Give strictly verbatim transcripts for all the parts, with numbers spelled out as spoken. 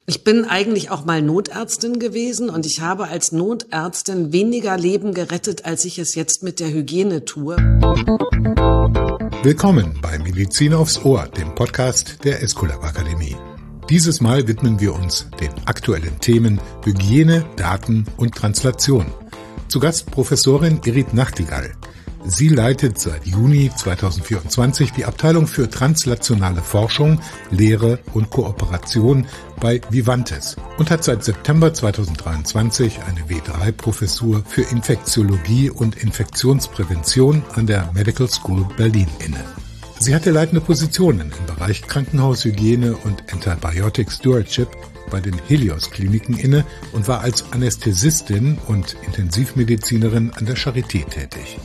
Ich bin eigentlich auch mal Notärztin gewesen und ich habe als Notärztin weniger Leben gerettet, als ich es jetzt mit der Hygiene tue. Willkommen bei Medizin aufs Ohr, dem Podcast der Esculap Akademie. Dieses Mal widmen wir uns den aktuellen Themen Hygiene, Daten und Translation. Zu Gast Professorin Irit Nachtigall. Sie leitet seit Juni zweitausendvierundzwanzig die Abteilung für translationale Forschung, Lehre und Kooperation bei Vivantes und hat seit September zweitausenddreiundzwanzig eine W drei Professur für Infektiologie und Infektionsprävention an der Medical School Berlin inne. Sie hatte leitende Positionen im Bereich Krankenhaushygiene und Antibiotic Stewardship bei den Helios-Kliniken inne und war als Anästhesistin und Intensivmedizinerin an der Charité tätig.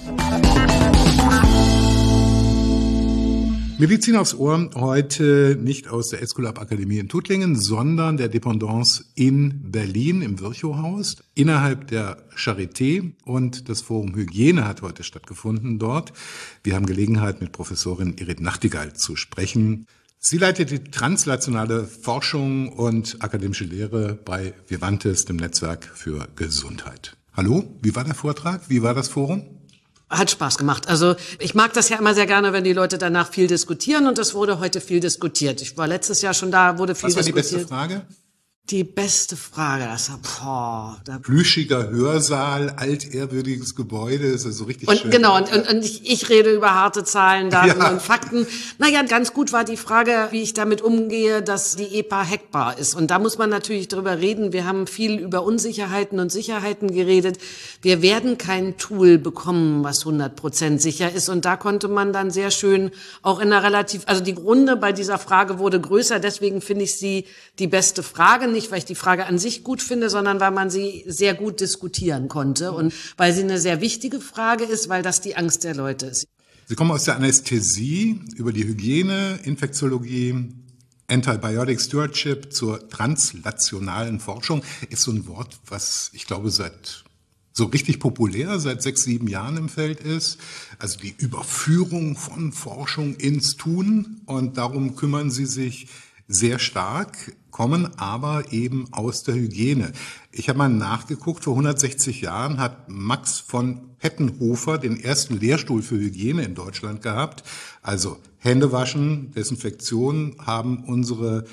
Medizin aufs Ohr heute nicht aus der Esculap Akademie in Tuttlingen, sondern der Dependance in Berlin im Virchow-Haus innerhalb der Charité, und das Forum Hygiene hat heute stattgefunden dort. Wir haben Gelegenheit, mit Professorin Irit Nachtigall zu sprechen. Sie leitet die translationale Forschung und akademische Lehre bei Vivantes, dem Netzwerk für Gesundheit. Hallo, wie war der Vortrag? Wie war das Forum? Hat Spaß gemacht. Also ich mag das ja immer sehr gerne, wenn die Leute danach viel diskutieren, und es wurde heute viel diskutiert. Ich war letztes Jahr schon da, wurde viel diskutiert. Was war die beste Frage? Die beste Frage, das war, boah. Da Plüschiger Hörsaal, altehrwürdiges Gebäude, ist also richtig und, schön. Genau, und, und, und ich, ich rede über harte Zahlen, Daten ja. und Fakten. Naja, ganz gut war die Frage, wie ich damit umgehe, dass die E P A hackbar ist. Und da muss man natürlich drüber reden. Wir haben viel über Unsicherheiten und Sicherheiten geredet. Wir werden kein Tool bekommen, was hundert Prozent sicher ist. Und da konnte man dann sehr schön auch in einer relativ, also die Runde bei dieser Frage wurde größer. Deswegen finde ich sie die beste Frage. Nicht, weil ich die Frage an sich gut finde, sondern weil man sie sehr gut diskutieren konnte und weil sie eine sehr wichtige Frage ist, weil das die Angst der Leute ist. Sie kommen aus der Anästhesie über die Hygiene, Infektiologie, Antibiotic Stewardship zur translationalen Forschung. Ist so ein Wort, was ich glaube seit so richtig populär seit sechs, sieben Jahren im Feld ist. Also die Überführung von Forschung ins Tun, und darum kümmern Sie sich sehr stark, kommen aber eben aus der Hygiene. Ich habe mal nachgeguckt, vor hundertsechzig Jahren hat Max von Pettenhofer den ersten Lehrstuhl für Hygiene in Deutschland gehabt. Also Händewaschen, Desinfektion haben unsere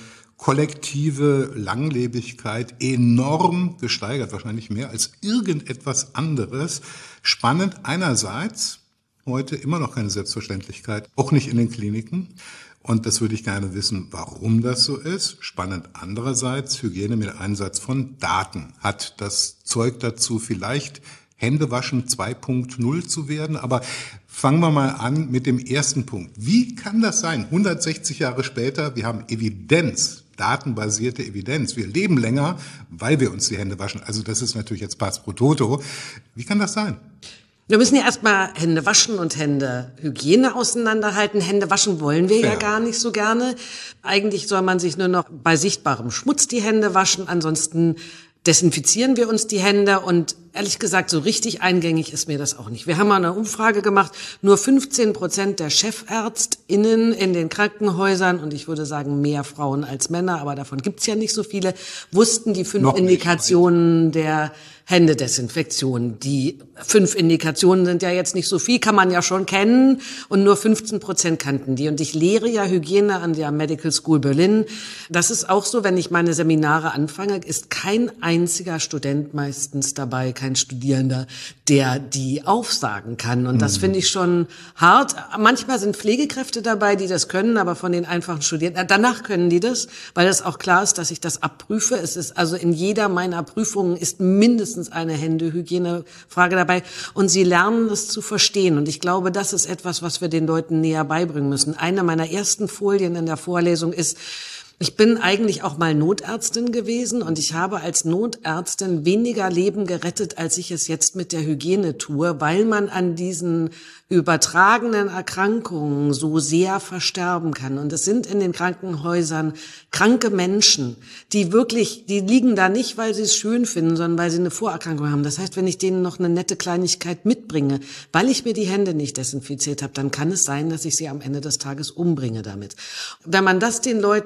kollektive Langlebigkeit enorm gesteigert, wahrscheinlich mehr als irgendetwas anderes. Spannend einerseits, heute immer noch keine Selbstverständlichkeit, auch nicht in den Kliniken. Und das würde ich gerne wissen, warum das so ist. Spannend andererseits, Hygiene mit Einsatz von Daten. Hat das Zeug dazu, vielleicht Händewaschen zwei Punkt null zu werden? Aber fangen wir mal an mit dem ersten Punkt. Wie kann das sein? hundertsechzig Jahre später, wir haben Evidenz, datenbasierte Evidenz. Wir leben länger, weil wir uns die Hände waschen. Also das ist natürlich jetzt Pass pro Toto. Wie kann das sein? Wir müssen ja erstmal Hände waschen und Hände Hygiene auseinanderhalten. Hände waschen wollen wir ja. ja gar nicht so gerne. Eigentlich soll man sich nur noch bei sichtbarem Schmutz die Hände waschen. Ansonsten desinfizieren wir uns die Hände, und ehrlich gesagt, so richtig eingängig ist mir das auch nicht. Wir haben mal eine Umfrage gemacht, nur fünfzehn Prozent der ChefärztInnen in den Krankenhäusern, und ich würde sagen mehr Frauen als Männer, aber davon gibt's ja nicht so viele, wussten die fünf Noch Indikationen nicht. der Händedesinfektion. Die fünf Indikationen sind ja jetzt nicht so viel, kann man ja schon kennen, und nur fünfzehn Prozent kannten die. Und ich lehre ja Hygiene an der Medical School Berlin. Das ist auch so, wenn ich meine Seminare anfange, ist kein einziger Student meistens dabei, kein Studierender, der die aufsagen kann. Und das mhm. finde ich schon hart. Manchmal sind Pflegekräfte dabei, die das können, aber von den einfachen Studierenden, danach können die das, weil es auch klar ist, dass ich das abprüfe. Es ist also in jeder meiner Prüfungen ist mindestens eine Händehygienefrage dabei, und sie lernen es zu verstehen. Und ich glaube, das ist etwas, was wir den Leuten näher beibringen müssen. Eine meiner ersten Folien in der Vorlesung ist, ich bin eigentlich auch mal Notärztin gewesen, und ich habe als Notärztin weniger Leben gerettet, als ich es jetzt mit der Hygiene tue, weil man an diesen übertragenen Erkrankungen so sehr versterben kann. Und es sind in den Krankenhäusern kranke Menschen, die wirklich, die liegen da nicht, weil sie es schön finden, sondern weil sie eine Vorerkrankung haben. Das heißt, wenn ich denen noch eine nette Kleinigkeit mitbringe, weil ich mir die Hände nicht desinfiziert habe, dann kann es sein, dass ich sie am Ende des Tages umbringe damit. Wenn man das den Leuten etwas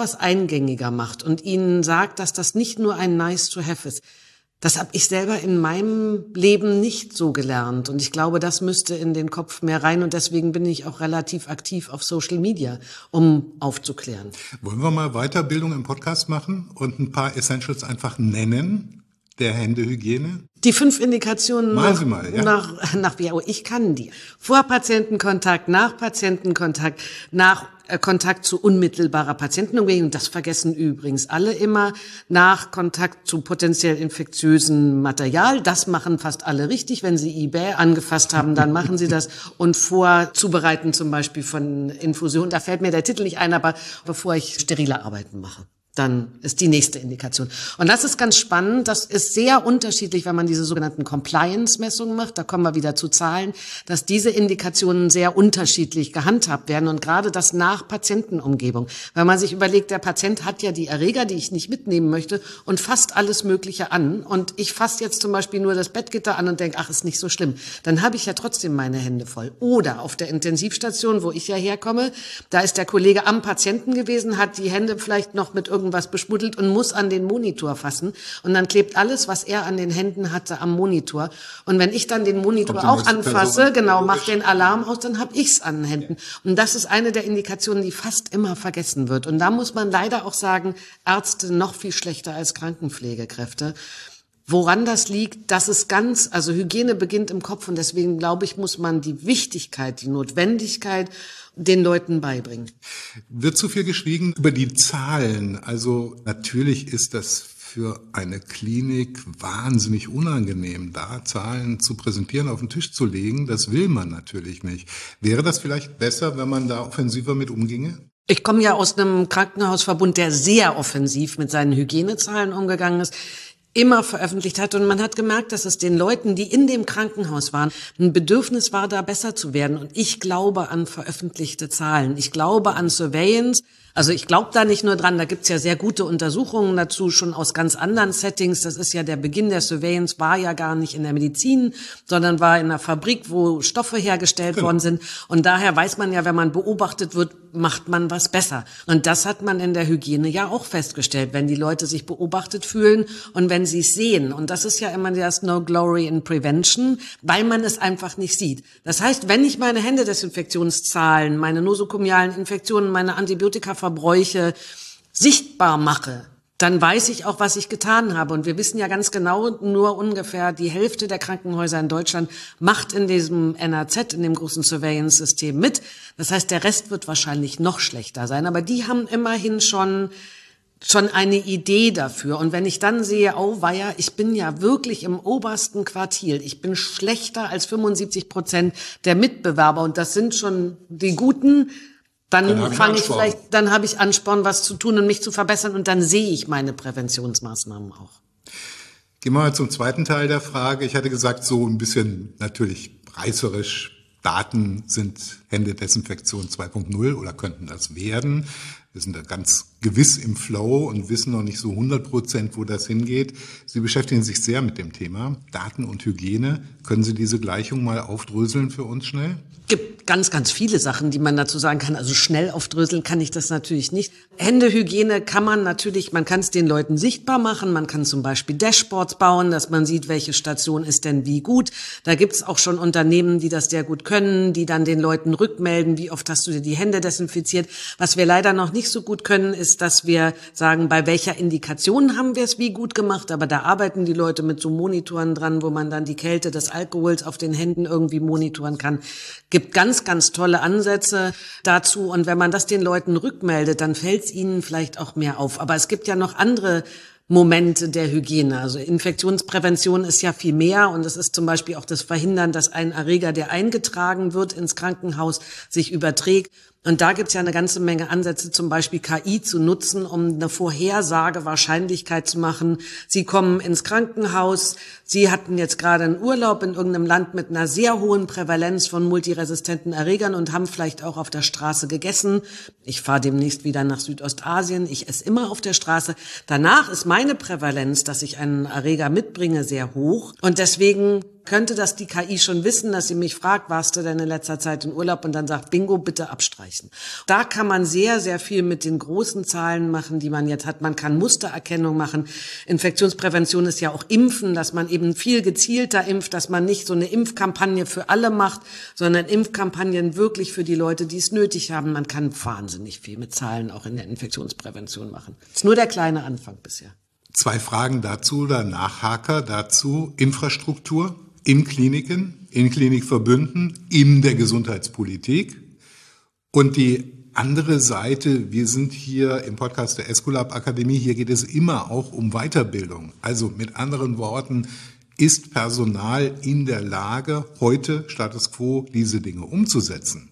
etwas eingängiger macht und ihnen sagt, dass das nicht nur ein nice to have ist. Das habe ich selber in meinem Leben nicht so gelernt. Und ich glaube, das müsste in den Kopf mehr rein. Und deswegen bin ich auch relativ aktiv auf Social Media, um aufzuklären. Wollen wir mal Weiterbildung im Podcast machen und ein paar Essentials einfach nennen der Händehygiene? Die fünf Indikationen Mal nach, Sie mal, ja. nach, nach W H O. Ich kann die. Vor Patientenkontakt, nach Patientenkontakt, nach äh, Kontakt zu unmittelbarer Patientenumgebung. Das vergessen übrigens alle immer. Nach Kontakt zu potenziell infektiösem Material. Das machen fast alle richtig. Wenn sie eBay angefasst haben, dann machen sie das. Und vor Zubereiten zum Beispiel von Infusionen. Da fällt mir der Titel nicht ein, aber bevor ich sterile Arbeiten mache. Dann ist die nächste Indikation. Und das ist ganz spannend. Das ist sehr unterschiedlich, wenn man diese sogenannten Compliance-Messungen macht. Da kommen wir wieder zu Zahlen, dass diese Indikationen sehr unterschiedlich gehandhabt werden. Und gerade das nach Patientenumgebung. Wenn man sich überlegt, der Patient hat ja die Erreger, die ich nicht mitnehmen möchte, und fasst alles Mögliche an. Und ich fasse jetzt zum Beispiel nur das Bettgitter an und denke, ach, ist nicht so schlimm. Dann habe ich ja trotzdem meine Hände voll. Oder auf der Intensivstation, wo ich ja herkomme, da ist der Kollege am Patienten gewesen, hat die Hände vielleicht noch mit irgendwas beschmuddelt und muss an den Monitor fassen. Und dann klebt alles, was er an den Händen hatte, am Monitor. Und wenn ich dann den Monitor auch anfasse, genau, mache den Alarm aus, dann habe ich's an den Händen. Und das ist eine der Indikationen, die fast immer vergessen wird. Und da muss man leider auch sagen, Ärzte noch viel schlechter als Krankenpflegekräfte. Woran das liegt, das ist ganz, also Hygiene beginnt im Kopf und deswegen glaube ich, muss man die Wichtigkeit, die Notwendigkeit den Leuten beibringen. Wird zu viel geschwiegen über die Zahlen? Also natürlich ist das für eine Klinik wahnsinnig unangenehm, da Zahlen zu präsentieren, auf den Tisch zu legen. Das will man natürlich nicht. Wäre das vielleicht besser, wenn man da offensiver mit umginge? Ich komme ja aus einem Krankenhausverbund, der sehr offensiv mit seinen Hygienezahlen umgegangen ist, immer veröffentlicht hat. Und man hat gemerkt, dass es den Leuten, die in dem Krankenhaus waren, ein Bedürfnis war, da besser zu werden. Und ich glaube an veröffentlichte Zahlen. Ich glaube an Surveillance. Also ich glaube da nicht nur dran, da gibt's ja sehr gute Untersuchungen dazu, schon aus ganz anderen Settings. Das ist ja der Beginn der Surveillance, war ja gar nicht in der Medizin, sondern war in einer Fabrik, wo Stoffe hergestellt genau. worden sind. Und daher weiß man ja, wenn man beobachtet wird, macht man was besser. Und das hat man in der Hygiene ja auch festgestellt, wenn die Leute sich beobachtet fühlen und wenn sie es sehen. Und das ist ja immer das No Glory in Prevention, weil man es einfach nicht sieht. Das heißt, wenn ich meine Händedesinfektionszahlen, meine nosokomialen Infektionen, meine Antibiotika-Verbräuche sichtbar mache, dann weiß ich auch, was ich getan habe. Und wir wissen ja ganz genau, nur ungefähr die Hälfte der Krankenhäuser in Deutschland macht in diesem N A Z, in dem großen Surveillance-System mit. Das heißt, der Rest wird wahrscheinlich noch schlechter sein. Aber die haben immerhin schon schon eine Idee dafür. Und wenn ich dann sehe, oh weia, ich bin ja wirklich im obersten Quartil, ich bin schlechter als fünfundsiebzig Prozent der Mitbewerber und das sind schon die Guten, dann, dann fange ich vielleicht, dann habe ich Ansporn, was zu tun und mich zu verbessern und dann sehe ich meine Präventionsmaßnahmen auch. Gehen wir mal zum zweiten Teil der Frage. Ich hatte gesagt, so ein bisschen natürlich reißerisch, Daten sind Händedesinfektion zwei Punkt null oder könnten das werden. Wir sind da ganz gewiss im Flow und wissen noch nicht so hundert Prozent, wo das hingeht. Sie beschäftigen sich sehr mit dem Thema Daten und Hygiene. Können Sie diese Gleichung mal aufdröseln für uns schnell? Gibt ganz, ganz viele Sachen, die man dazu sagen kann. Also schnell aufdröseln kann ich das natürlich nicht. Händehygiene kann man natürlich, man kann es den Leuten sichtbar machen. Man kann zum Beispiel Dashboards bauen, dass man sieht, welche Station ist denn wie gut. Da gibt es auch schon Unternehmen, die das sehr gut können, die dann den Leuten rückmelden, wie oft hast du dir die Hände desinfiziert. Was wir leider noch nicht so gut können, ist, dass wir sagen, bei welcher Indikation haben wir es wie gut gemacht. Aber da arbeiten die Leute mit so Monitoren dran, wo man dann die Kälte des Alkohols auf den Händen irgendwie monitoren kann. Gibt ganz, ganz tolle Ansätze dazu. Und wenn man das den Leuten rückmeldet, dann fällt es ihnen vielleicht auch mehr auf. Aber es gibt ja noch andere Momente der Hygiene. Also Infektionsprävention ist ja viel mehr und es ist zum Beispiel auch das Verhindern, dass ein Erreger, der eingetragen wird ins Krankenhaus, sich überträgt. Und da gibt's ja eine ganze Menge Ansätze, zum Beispiel K I zu nutzen, um eine Vorhersagewahrscheinlichkeit zu machen. Sie kommen ins Krankenhaus, Sie hatten jetzt gerade einen Urlaub in irgendeinem Land mit einer sehr hohen Prävalenz von multiresistenten Erregern und haben vielleicht auch auf der Straße gegessen. Ich fahre demnächst wieder nach Südostasien, ich esse immer auf der Straße. Danach ist meine Prävalenz, dass ich einen Erreger mitbringe, sehr hoch. Und deswegen könnte das die K I schon wissen, dass sie mich fragt, warst du denn in letzter Zeit in Urlaub, und dann sagt, Bingo, bitte abstreichen. Da kann man sehr, sehr viel mit den großen Zahlen machen, die man jetzt hat. Man kann Mustererkennung machen. Infektionsprävention ist ja auch Impfen, dass man eben viel gezielter impft, dass man nicht so eine Impfkampagne für alle macht, sondern Impfkampagnen wirklich für die Leute, die es nötig haben. Man kann wahnsinnig viel mit Zahlen auch in der Infektionsprävention machen. Das ist nur der kleine Anfang bisher. Zwei Fragen dazu oder Nachhaker dazu. Infrastruktur in Kliniken, in Klinikverbünden, in der Gesundheitspolitik. Und die andere Seite, wir sind hier im Podcast der Esculap Akademie, hier geht es immer auch um Weiterbildung. Also mit anderen Worten, ist Personal in der Lage, heute Status quo diese Dinge umzusetzen?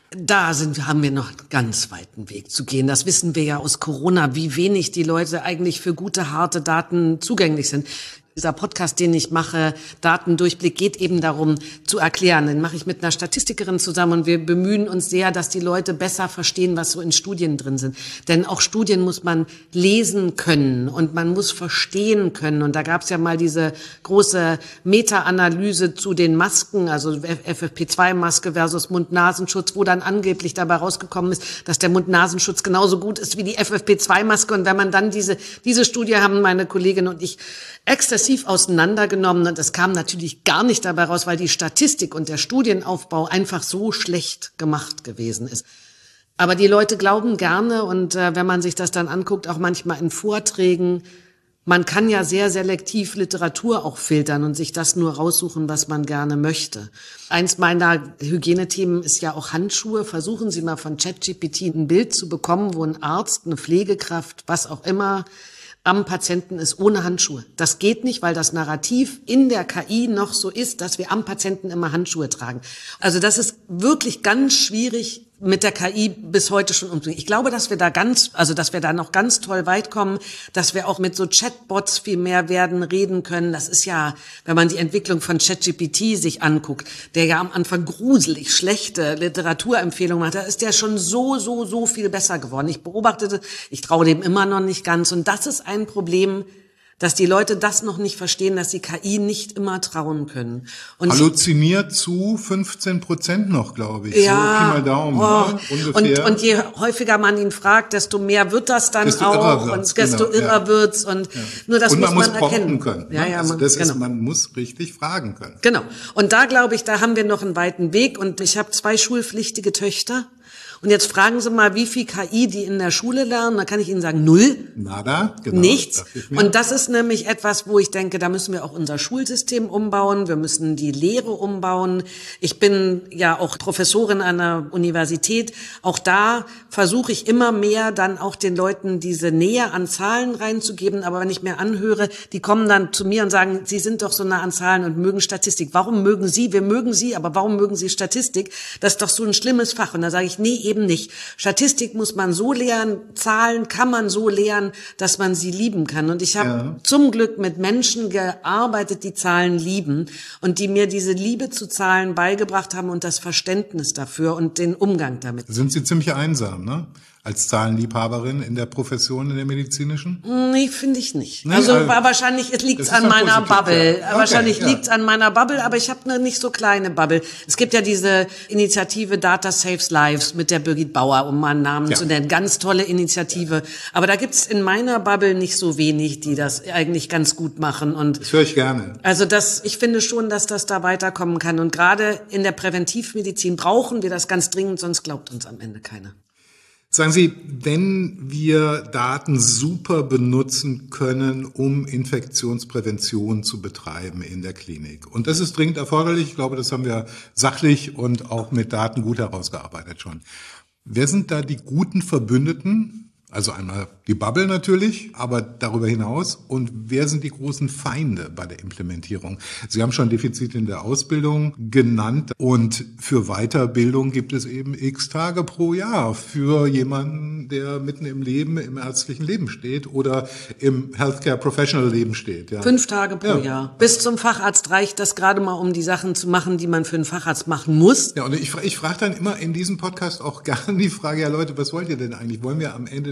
Da sind, haben wir noch einen ganz weiten Weg zu gehen. Das wissen wir ja aus Corona, wie wenig die Leute eigentlich für gute, harte Daten zugänglich sind. Dieser Podcast, den ich mache, Datendurchblick, geht eben darum zu erklären. Den mache ich mit einer Statistikerin zusammen und wir bemühen uns sehr, dass die Leute besser verstehen, was so in Studien drin sind. Denn auch Studien muss man lesen können und man muss verstehen können. Und da gab es ja mal diese große Meta-Analyse zu den Masken, also F F P zwei Maske versus Mund-Nasenschutz, wo dann angeblich dabei rausgekommen ist, dass der Mund-Nasenschutz genauso gut ist wie die F F P zwei Maske. Und wenn man dann diese, diese Studie haben meine Kollegin und ich exzessiv auseinandergenommen, und es kam natürlich gar nicht dabei raus, weil die Statistik und der Studienaufbau einfach so schlecht gemacht gewesen ist. Aber die Leute glauben gerne, und äh, wenn man sich das dann anguckt, auch manchmal in Vorträgen, man kann ja sehr selektiv Literatur auch filtern und sich das nur raussuchen, was man gerne möchte. Eins meiner Hygienethemen ist ja auch Handschuhe. Versuchen Sie mal von ChatGPT ein Bild zu bekommen, wo ein Arzt, eine Pflegekraft, was auch immer, am Patienten ist ohne Handschuhe. Das geht nicht, weil das Narrativ in der K I noch so ist, dass wir am Patienten immer Handschuhe tragen. Also das ist wirklich ganz schwierig, mit der K I bis heute schon umzugehen. Ich glaube, dass wir da ganz, also dass wir da noch ganz toll weit kommen, dass wir auch mit so Chatbots viel mehr werden, reden können. Das ist ja, wenn man die Entwicklung von ChatGPT sich anguckt, der ja am Anfang gruselig schlechte Literaturempfehlungen macht, da ist der schon so, so, so viel besser geworden. Ich beobachtete, ich traue dem immer noch nicht ganz, und das ist ein Problem, dass die Leute das noch nicht verstehen, dass sie K I nicht immer trauen können. Und halluziniert zu fünfzehn Prozent noch, glaube ich. Ja, so, Pi mal Daumen, oh, ne? Ungefähr. Und, und je häufiger man ihn fragt, desto mehr wird das dann desto auch irrer und desto genau, irrer ja. wird's, und ja. nur das und man muss muss man erkennen können. Ja, ne? ja, also man, das genau. ist, man muss richtig fragen können. Genau. Und da glaube ich, da haben wir noch einen weiten Weg, und ich habe zwei schulpflichtige Töchter. Und jetzt fragen Sie mal, wie viel K I die in der Schule lernen. Da kann ich Ihnen sagen, null. Nada, genau. Nichts. Und das ist nämlich etwas, wo ich denke, da müssen wir auch unser Schulsystem umbauen. Wir müssen die Lehre umbauen. Ich bin ja auch Professorin an der Universität. Auch da versuche ich immer mehr dann auch den Leuten diese Nähe an Zahlen reinzugeben. Aber wenn ich mir anhöre, die kommen dann zu mir und sagen, Sie sind doch so nah an Zahlen und mögen Statistik. Warum mögen Sie? Wir mögen Sie, aber warum mögen Sie Statistik? Das ist doch so ein schlimmes Fach. Und da sage ich, nee, eben nicht. Statistik muss man so lernen, Zahlen kann man so lernen, dass man sie lieben kann. Und ich habe ja. zum Glück mit Menschen gearbeitet, die Zahlen lieben und die mir diese Liebe zu Zahlen beigebracht haben und das Verständnis dafür und den Umgang damit. Sind Sie ziemlich einsam, ne? Als Zahlenliebhaberin in der Profession, in der medizinischen? Nee, finde ich nicht. Nee, also also, wahrscheinlich es liegt's an meiner positiv, Bubble. Ja. Okay, wahrscheinlich ja. liegt's an meiner Bubble, aber ich habe eine nicht so kleine Bubble. Es gibt ja diese Initiative Data Saves Lives mit der Birgit Bauer, um mal einen Namen ja. zu nennen. Ganz tolle Initiative. Ja. Aber da gibt's in meiner Bubble nicht so wenig, die das eigentlich ganz gut machen. Und das höre ich gerne. Also das, ich finde schon, dass das da weiterkommen kann. Und gerade in der Präventivmedizin brauchen wir das ganz dringend, sonst glaubt uns am Ende keiner. Sagen Sie, wenn wir Daten super benutzen können, um Infektionsprävention zu betreiben in der Klinik, und das ist dringend erforderlich, ich glaube, das haben wir sachlich und auch mit Daten gut herausgearbeitet schon. Wer sind da die guten Verbündeten? Also einmal die Bubble natürlich, aber darüber hinaus. Und wer sind die großen Feinde bei der Implementierung? Sie haben schon Defizite in der Ausbildung genannt. Und für Weiterbildung gibt es eben x Tage pro Jahr für jemanden, der mitten im Leben, im ärztlichen Leben steht oder im Healthcare Professional Leben steht. Ja. Fünf Tage pro ja. Jahr. Bis zum Facharzt reicht das gerade mal, um die Sachen zu machen, die man für einen Facharzt machen muss. Ja, und ich, ich frage dann immer in diesem Podcast auch gerne die Frage, ja Leute, was wollt ihr denn eigentlich? Wollen wir am Ende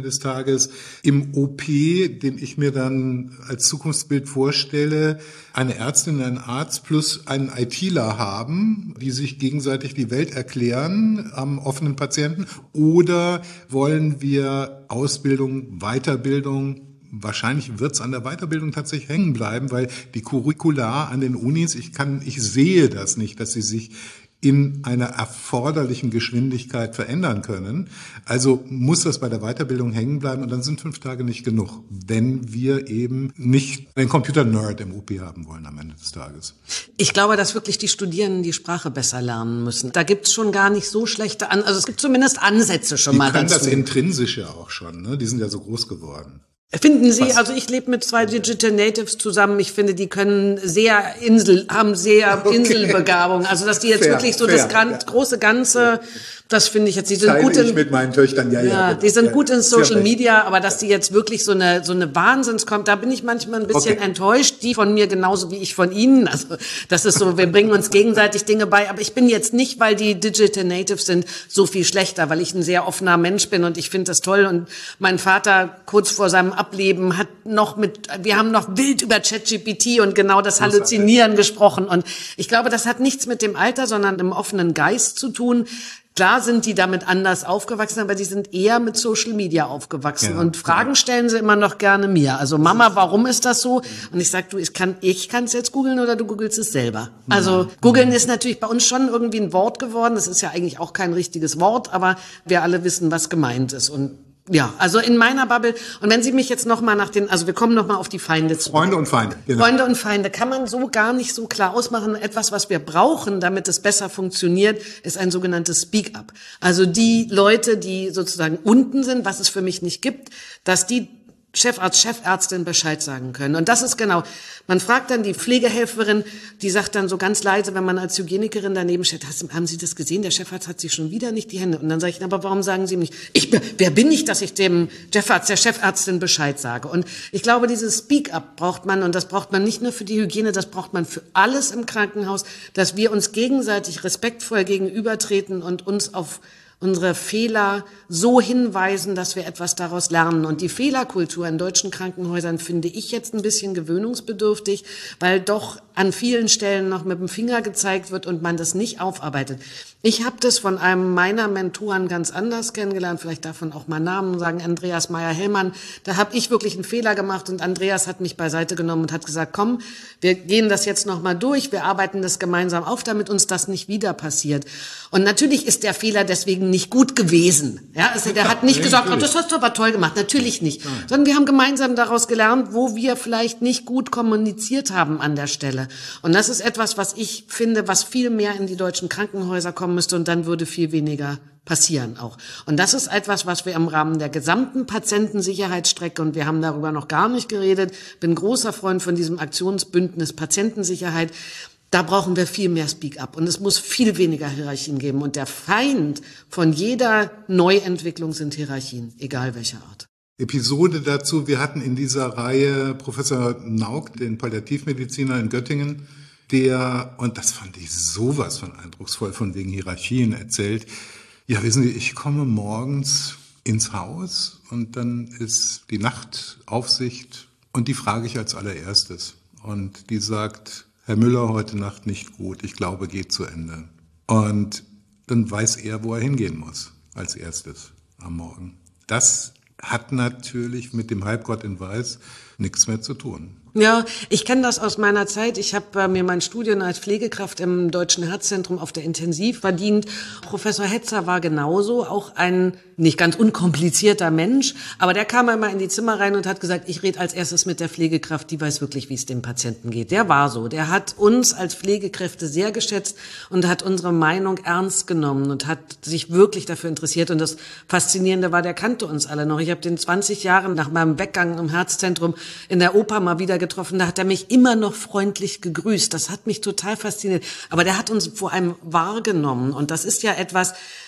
des Tages im O P, den ich mir dann als Zukunftsbild vorstelle, eine Ärztin, einen Arzt plus einen ITler haben, die sich gegenseitig die Welt erklären am offenen Patienten? Oder wollen wir Ausbildung, Weiterbildung? Wahrscheinlich wird es an der Weiterbildung tatsächlich hängen bleiben, weil die Curricula an den Unis, ich kann, ich sehe das nicht, dass sie sich in einer erforderlichen Geschwindigkeit verändern können. Also muss das bei der Weiterbildung hängen bleiben und dann sind fünf Tage nicht genug, wenn wir eben nicht einen Computer-Nerd im U P haben wollen am Ende des Tages. Ich glaube, dass wirklich die Studierenden die Sprache besser lernen müssen. Da gibt's schon gar nicht so schlechte, An- also es gibt zumindest Ansätze schon die mal dazu. Die können das intrinsisch ja auch schon, ne? Die sind ja so groß geworden. Finden Sie, Was? also ich lebe mit zwei Digital Natives zusammen, ich finde, die können sehr Insel, haben sehr Okay. Inselbegabung, also dass die jetzt Fair, wirklich so fair, das gran- ja. große Ganze, das finde ich jetzt, die sind Teile gut ich in, mit meinen Töchtern, ja, ja. ja, genau. die sind Ja, gut in sehr Social recht. Media, aber dass die jetzt wirklich so eine, so eine Wahnsinns kommt, da bin ich manchmal ein bisschen Okay. enttäuscht, die von mir genauso wie ich von ihnen, also das ist so, wir bringen uns gegenseitig Dinge bei, aber ich bin jetzt nicht, weil die Digital Natives sind, so viel schlechter, weil ich ein sehr offener Mensch bin und ich finde das toll und mein Vater kurz vor seinem Ableben hat noch mit, wir haben noch wild über ChatGPT und genau das Halluzinieren gesprochen und ich glaube, das hat nichts mit dem Alter, sondern dem offenen Geist zu tun. Klar sind die damit anders aufgewachsen, aber die sind eher mit Social Media aufgewachsen Ja, und Fragen stellen sie immer noch gerne mir. Also Mama, warum ist das so? Und ich sag, du, ich kann, ich kann es jetzt googeln oder du googelst es selber. Also googeln ist natürlich bei uns schon irgendwie ein Wort geworden. Das ist ja eigentlich auch kein richtiges Wort, aber wir alle wissen, was gemeint ist und ja, also in meiner Bubble. Und wenn Sie mich jetzt noch mal nach den, also wir kommen noch mal auf die Feinde zu. Freunde und Feinde. Genau. Freunde und Feinde kann man so gar nicht so klar ausmachen. Etwas, was wir brauchen, damit es besser funktioniert, ist ein sogenanntes Speak-up. Also die Leute, die sozusagen unten sind, was es für mich nicht gibt, dass die Chefarzt, Chefärztin Bescheid sagen können. Und das ist genau, man fragt dann die Pflegehelferin, die sagt dann so ganz leise, wenn man als Hygienikerin daneben steht, haben Sie das gesehen? Der Chefarzt hat sich schon wieder nicht die Hände. Und dann sage ich, aber warum sagen Sie ihm nicht? Ich, wer bin ich, dass ich dem Chefarzt, der Chefärztin Bescheid sage? Und ich glaube, dieses Speak-up braucht man, und das braucht man nicht nur für die Hygiene, das braucht man für alles im Krankenhaus, dass wir uns gegenseitig respektvoll gegenübertreten und uns auf unsere Fehler so hinweisen, dass wir etwas daraus lernen. Und die Fehlerkultur in deutschen Krankenhäusern finde ich jetzt ein bisschen gewöhnungsbedürftig, weil doch an vielen Stellen noch mit dem Finger gezeigt wird und man das nicht aufarbeitet. Ich habe das von einem meiner Mentoren ganz anders kennengelernt, vielleicht davon auch mal Namen sagen, Andreas Meyer-Hellmann. Da habe ich wirklich einen Fehler gemacht und Andreas hat mich beiseite genommen und hat gesagt, komm, wir gehen das jetzt noch mal durch, wir arbeiten das gemeinsam auf, damit uns das nicht wieder passiert. Und natürlich ist der Fehler deswegen nicht gut gewesen. Ja, also der hat nicht Ja, gesagt, oh, natürlich. das hast du aber toll gemacht. Natürlich nicht. Sondern wir haben gemeinsam daraus gelernt, wo wir vielleicht nicht gut kommuniziert haben an der Stelle. Und das ist etwas, was ich finde, was viel mehr in die deutschen Krankenhäuser kommen müsste und dann würde viel weniger passieren auch. Und das ist etwas, was wir im Rahmen der gesamten Patientensicherheitsstrecke, und wir haben darüber noch gar nicht geredet, bin großer Freund von diesem Aktionsbündnis Patientensicherheit, da brauchen wir viel mehr Speak-up und es muss viel weniger Hierarchien geben. Und der Feind von jeder Neuentwicklung sind Hierarchien, egal welcher Art. Episode dazu. Wir hatten in dieser Reihe Professor Nauk, den Palliativmediziner in Göttingen, der, und das fand ich sowas von eindrucksvoll, von wegen Hierarchien erzählt. Ja, wissen Sie, ich komme morgens ins Haus und dann ist die Nachtaufsicht und die frage ich als allererstes. Und die sagt, Herr Müller, heute Nacht nicht gut, ich glaube, geht zu Ende. Und dann weiß er, wo er hingehen muss, als erstes am Morgen. Das hat natürlich mit dem Halbgott in Weiß nichts mehr zu tun. Ja, ich kenne das aus meiner Zeit. Ich habe äh, mir mein Studium als Pflegekraft im Deutschen Herzzentrum auf der Intensiv verdient. Professor Hetzer war genauso, auch ein nicht ganz unkomplizierter Mensch, aber der kam einmal in die Zimmer rein und hat gesagt, ich rede als erstes mit der Pflegekraft, die weiß wirklich, wie es dem Patienten geht. Der war so. Der hat uns als Pflegekräfte sehr geschätzt und hat unsere Meinung ernst genommen und hat sich wirklich dafür interessiert. Und das Faszinierende war, der kannte uns alle noch. Ich habe den zwanzig Jahren nach meinem Weggang im Herzzentrum in der Oper mal wieder getroffen, da hat er mich immer noch freundlich gegrüßt. Das hat mich total fasziniert. Aber der hat uns vor allem wahrgenommen. Und das ist ja etwas,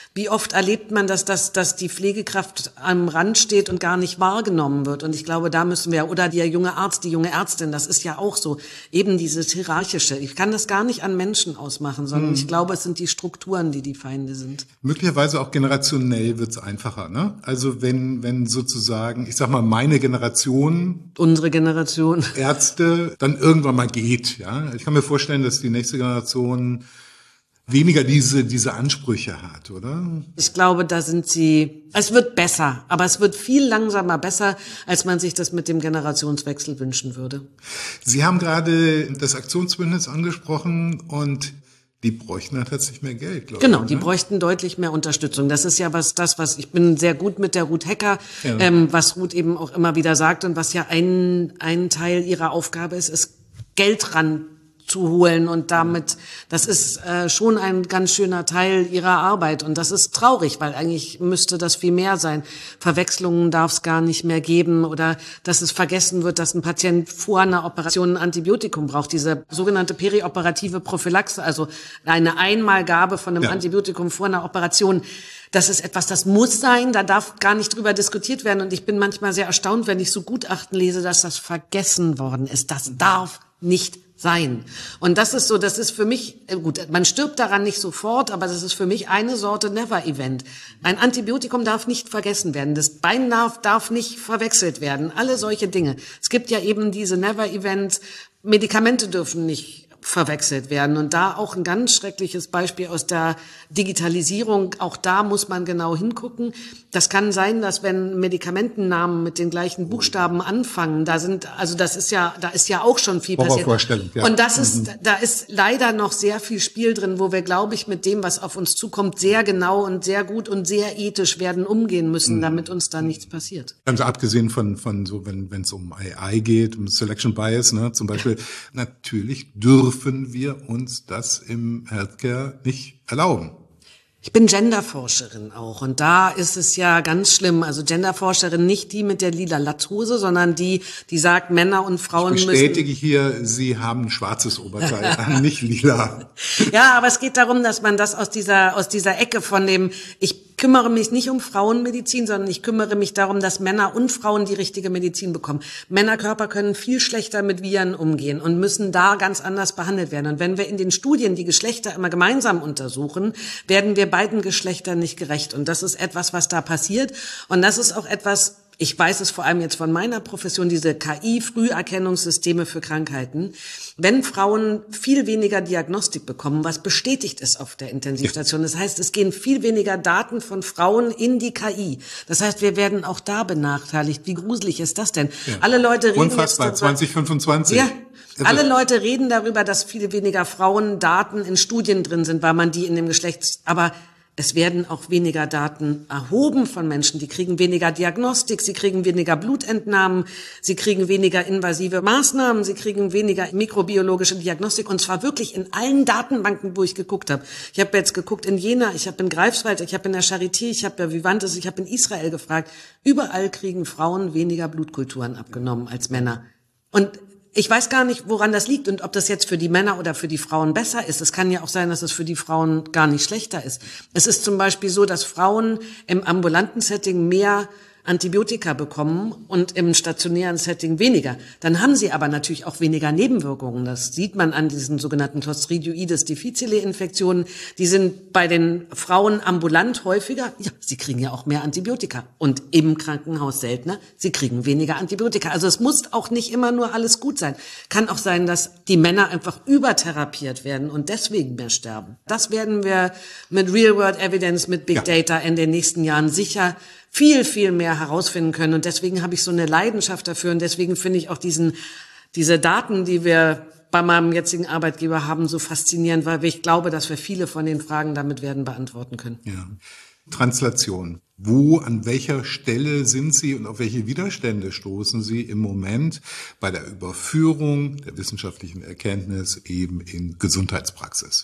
Wie oft erlebt man das, dass, dass die Pflegekraft am Rand steht und gar nicht wahrgenommen wird? Und ich glaube, da müssen wir, oder der junge Arzt, die junge Ärztin, das ist ja auch so, eben dieses Hierarchische. Ich kann das gar nicht an Menschen ausmachen, sondern hm. ich glaube, es sind die Strukturen, die die Feinde sind. Möglicherweise auch generationell wird's einfacher, ne? Also wenn, wenn sozusagen, ich sag mal, meine Generation, unsere Generation, Ärzte, dann irgendwann mal geht, ja? Ich kann mir vorstellen, dass die nächste Generation weniger diese, diese Ansprüche hat, oder? Ich glaube, da sind sie, es wird besser, aber es wird viel langsamer besser, als man sich das mit dem Generationswechsel wünschen würde. Sie haben gerade das Aktionsbündnis angesprochen und die bräuchten dann tatsächlich mehr Geld, glaube genau, ich. Genau, die ne? bräuchten deutlich mehr Unterstützung. Das ist ja was, das, was, ich bin sehr gut mit der Ruth Hecker, ja. ähm, was Ruth eben auch immer wieder sagt und was ja ein, ein Teil ihrer Aufgabe ist, ist Geld ran zu holen und damit, das ist äh, schon ein ganz schöner Teil ihrer Arbeit und das ist traurig, weil eigentlich müsste das viel mehr sein. Verwechslungen darf es gar nicht mehr geben oder dass es vergessen wird, dass ein Patient vor einer Operation ein Antibiotikum braucht. Diese sogenannte perioperative Prophylaxe, also eine Einmalgabe von einem ja. Antibiotikum vor einer Operation, das ist etwas, das muss sein, da darf gar nicht drüber diskutiert werden und ich bin manchmal sehr erstaunt, wenn ich so Gutachten lese, dass das vergessen worden ist. Das darf nicht sein. Und das ist so, das ist für mich, gut, man stirbt daran nicht sofort, aber das ist für mich eine Sorte Never-Event. Ein Antibiotikum darf nicht vergessen werden, das Beinnerv darf nicht verwechselt werden, alle solche Dinge. Es gibt ja eben diese Never-Events, Medikamente dürfen nicht verwechselt werden. Und da auch ein ganz schreckliches Beispiel aus der Digitalisierung. Auch da muss man genau hingucken. Das kann sein, dass wenn Medikamentennamen mit den gleichen Buchstaben anfangen, da sind, also das ist ja, da ist ja auch schon viel passiert. Ja. Und das ist, mhm. da ist leider noch sehr viel Spiel drin, wo wir, glaube ich, mit dem, was auf uns zukommt, sehr genau und sehr gut und sehr ethisch werden umgehen müssen, mhm. damit uns da nichts passiert. Also abgesehen von, von so, wenn, wenn es um A I geht, um Selection Bias, ne, zum Beispiel, natürlich dürfen dürfen wir uns das im Healthcare nicht erlauben. Ich bin Genderforscherin auch und da ist es ja ganz schlimm. Also Genderforscherin nicht die mit der lila Latzhose, sondern die, die sagt, Männer und Frauen müssen... Ich bestätige müssen hier, Sie haben ein schwarzes Oberteil an, nicht lila. Ja, aber es geht darum, dass man das aus dieser, aus dieser Ecke von dem, ich kümmere mich nicht um Frauenmedizin, sondern ich kümmere mich darum, dass Männer und Frauen die richtige Medizin bekommen. Männerkörper können viel schlechter mit Viren umgehen und müssen da ganz anders behandelt werden. Und wenn wir in den Studien die Geschlechter immer gemeinsam untersuchen, werden wir beiden Geschlechtern nicht gerecht. Und das ist etwas, was da passiert. Und das ist auch etwas, ich weiß es vor allem jetzt von meiner Profession, diese K I-Früherkennungssysteme für Krankheiten. Wenn Frauen viel weniger Diagnostik bekommen, was bestätigt ist auf der Intensivstation, das heißt, es gehen viel weniger Daten von Frauen in die K I. Das heißt, wir werden auch da benachteiligt. Wie gruselig ist das denn? Ja. Alle Leute reden Unfassbar, jetzt darüber, zwanzig fünfundzwanzig. Ja. Alle Leute reden darüber, dass viel weniger Frauendaten in Studien drin sind, weil man die in dem Geschlechts, aber es werden auch weniger Daten erhoben von Menschen. Die kriegen weniger Diagnostik, sie kriegen weniger Blutentnahmen, sie kriegen weniger invasive Maßnahmen, sie kriegen weniger mikrobiologische Diagnostik und zwar wirklich in allen Datenbanken, wo ich geguckt habe. Ich habe jetzt geguckt in Jena, ich habe in Greifswald, ich habe in der Charité, ich habe bei Vivantes, ich habe in Israel gefragt. Überall kriegen Frauen weniger Blutkulturen abgenommen als Männer. Und ich weiß gar nicht, woran das liegt und ob das jetzt für die Männer oder für die Frauen besser ist. Es kann ja auch sein, dass es für die Frauen gar nicht schlechter ist. Es ist zum Beispiel so, dass Frauen im ambulanten Setting mehr Antibiotika bekommen und im stationären Setting weniger. Dann haben sie aber natürlich auch weniger Nebenwirkungen. Das sieht man an diesen sogenannten Clostridioides difficile Infektionen. Die sind bei den Frauen ambulant häufiger. Ja, sie kriegen ja auch mehr Antibiotika. Und im Krankenhaus seltener. Sie kriegen weniger Antibiotika. Also es muss auch nicht immer nur alles gut sein. Kann auch sein, dass die Männer einfach übertherapiert werden und deswegen mehr sterben. Das werden wir mit Real-World Evidence, mit Big ja. Data in den nächsten Jahren sicher viel, viel mehr herausfinden können. Und deswegen habe ich so eine Leidenschaft dafür. Und deswegen finde ich auch diesen, diese Daten, die wir bei meinem jetzigen Arbeitgeber haben, so faszinierend, weil ich glaube, dass wir viele von den Fragen damit werden beantworten können. Ja. Translation. Wo, an welcher Stelle sind Sie und auf welche Widerstände stoßen Sie im Moment bei der Überführung der wissenschaftlichen Erkenntnis eben in Gesundheitspraxis?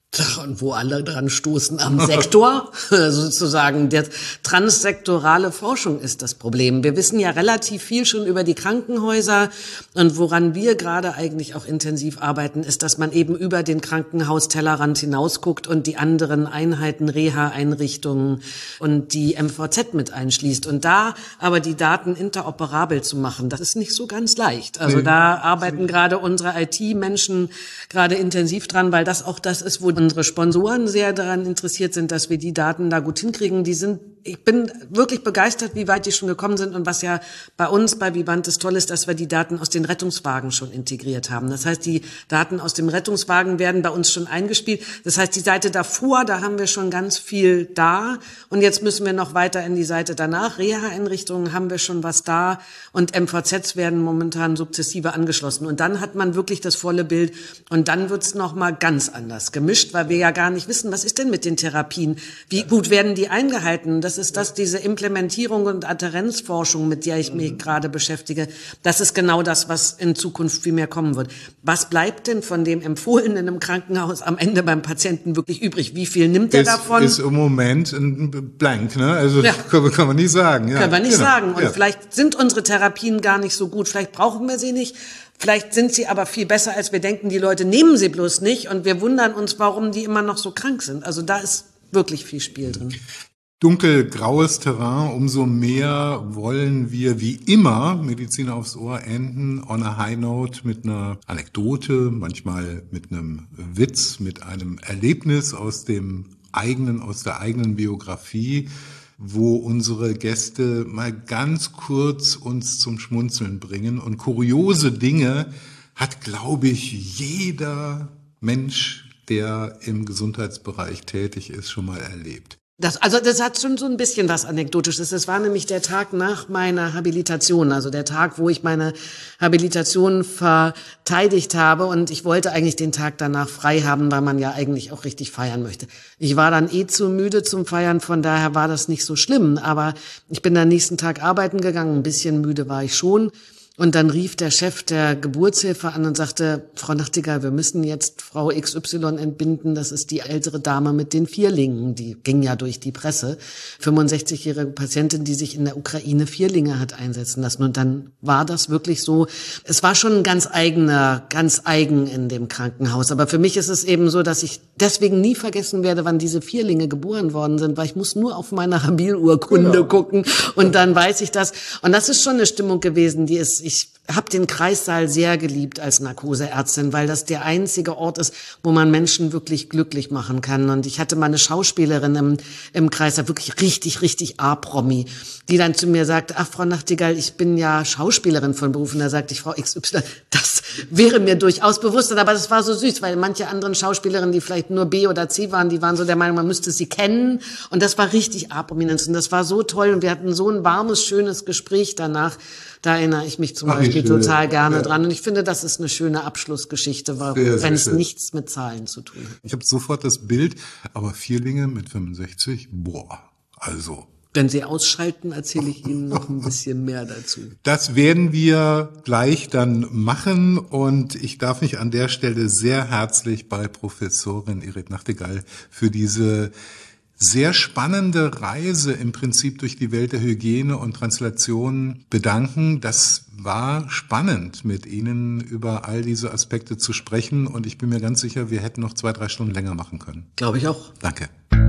Und wo alle dran stoßen am Sektor, sozusagen der transsektorale Forschung ist das Problem. Wir wissen ja relativ viel schon über die Krankenhäuser und woran wir gerade eigentlich auch intensiv arbeiten, ist, dass man eben über den Krankenhaustellerrand hinausguckt und die anderen Einheiten, Reha-Einrichtungen und die M V Z mit einschließt. Und da aber die Daten interoperabel zu machen, das ist nicht so ganz leicht. Also nee, da arbeiten gerade unsere I T-Menschen gerade intensiv dran, weil das auch das ist, wo unsere Sponsoren sehr daran interessiert sind, dass wir die Daten da gut hinkriegen. Die sind, ich bin wirklich begeistert, wie weit die schon gekommen sind und was ja bei uns bei Vivantes toll ist, dass wir die Daten aus den Rettungswagen schon integriert haben. Das heißt, die Daten aus dem Rettungswagen werden bei uns schon eingespielt. Das heißt, die Seite davor, da haben wir schon ganz viel da und jetzt müssen wir noch weiter in die Seite danach. Reha-Einrichtungen haben wir schon was da und M V Zs werden momentan sukzessive angeschlossen und dann hat man wirklich das volle Bild und dann wird's noch mal ganz anders gemischt, weil wir ja gar nicht wissen, was ist denn mit den Therapien? Wie gut werden die eingehalten? Das ist das, diese Implementierung und Adherenzforschung, mit der ich mich mhm. gerade beschäftige. Das ist genau das, was in Zukunft viel mehr kommen wird. Was bleibt denn von dem Empfohlenen im Krankenhaus am Ende beim Patienten wirklich übrig? Wie viel nimmt er davon? Ist im Moment ein Blank, ne? Also ja. kann, kann man nicht sagen. Ja. Können wir nicht genau. sagen. Und ja. vielleicht sind unsere Therapien gar nicht so gut. Vielleicht brauchen wir sie nicht. Vielleicht sind sie aber viel besser, als wir denken. Die Leute nehmen sie bloß nicht und wir wundern uns, warum die immer noch so krank sind. Also da ist wirklich viel Spiel drin. Dunkelgraues Terrain, umso mehr wollen wir wie immer Medizin aufs Ohr enden on a high note mit einer Anekdote, manchmal mit einem Witz, mit einem Erlebnis aus dem eigenen, aus der eigenen Biografie, wo unsere Gäste mal ganz kurz uns zum Schmunzeln bringen. Und kuriose Dinge hat, glaube ich, jeder Mensch, der im Gesundheitsbereich tätig ist, schon mal erlebt. Das, also das hat schon so ein bisschen was Anekdotisches. Das war nämlich der Tag nach meiner Habilitation, also der Tag, wo ich meine Habilitation verteidigt habe und ich wollte eigentlich den Tag danach frei haben, weil man ja eigentlich auch richtig feiern möchte. Ich war dann eh zu müde zum Feiern, von daher war das nicht so schlimm, aber ich bin am nächsten Tag arbeiten gegangen, ein bisschen müde war ich schon. Und dann rief der Chef der Geburtshilfe an und sagte, Frau Nachtigall, wir müssen jetzt Frau X Y entbinden. Das ist die ältere Dame mit den Vierlingen. Die ging ja durch die Presse. fünfundsechzigjährige Patientin, die sich in der Ukraine Vierlinge hat einsetzen lassen. Und dann war das wirklich so. Es war schon ein ganz eigener, ganz eigen in dem Krankenhaus. Aber für mich ist es eben so, dass ich deswegen nie vergessen werde, wann diese Vierlinge geboren worden sind, weil ich muss nur auf meine Habilurkunde genau. gucken und dann weiß ich das. Und das ist schon eine Stimmung gewesen, die ist, ich habe den Kreissaal sehr geliebt als Narkoseärztin, weil das der einzige Ort ist, wo man Menschen wirklich glücklich machen kann. Und ich hatte mal eine Schauspielerin im, im Kreissaal, wirklich richtig, richtig A-Promi, die dann zu mir sagte, ach, Frau Nachtigall, ich bin ja Schauspielerin von Beruf. Und da sagte ich, Frau X Y, das wäre mir durchaus bewusst. Aber das war so süß, weil manche anderen Schauspielerinnen, die vielleicht nur B oder C waren, die waren so der Meinung, man müsste sie kennen. Und das war richtig A-Prominenz. Und das war so toll. Und wir hatten so ein warmes, schönes Gespräch danach. Da erinnere ich mich zum Ach, Beispiel total gerne ja. dran. Und ich finde, das ist eine schöne Abschlussgeschichte, weil, sehr, wenn sehr es nichts mit Zahlen zu tun hat. Ich habe sofort das Bild, aber Vierlinge mit fünfundsechzig, boah, also. Wenn Sie ausschalten, erzähle ich Ihnen noch ein bisschen mehr dazu. Das werden wir gleich dann machen und ich darf mich an der Stelle sehr herzlich bei Professorin Irit Nachtigall für diese sehr spannende Reise im Prinzip durch die Welt der Hygiene und Translation bedanken. Das war spannend, mit Ihnen über all diese Aspekte zu sprechen und ich bin mir ganz sicher, wir hätten noch zwei, drei Stunden länger machen können. Glaube ich auch. Danke.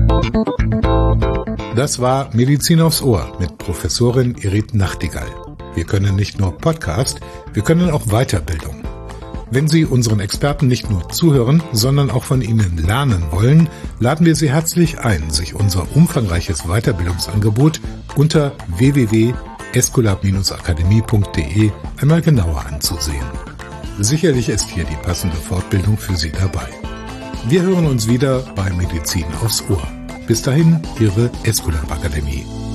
Das war Medizin aufs Ohr mit Professorin Irit Nachtigall. Wir können nicht nur Podcast, wir können auch Weiterbildung. Wenn Sie unseren Experten nicht nur zuhören, sondern auch von ihnen lernen wollen, laden wir Sie herzlich ein, sich unser umfangreiches Weiterbildungsangebot unter w w w punkt esculap akademie punkt de einmal genauer anzusehen. Sicherlich ist hier die passende Fortbildung für Sie dabei. Wir hören uns wieder bei Medizin aufs Ohr. Bis dahin, Ihre Esculap Akademie.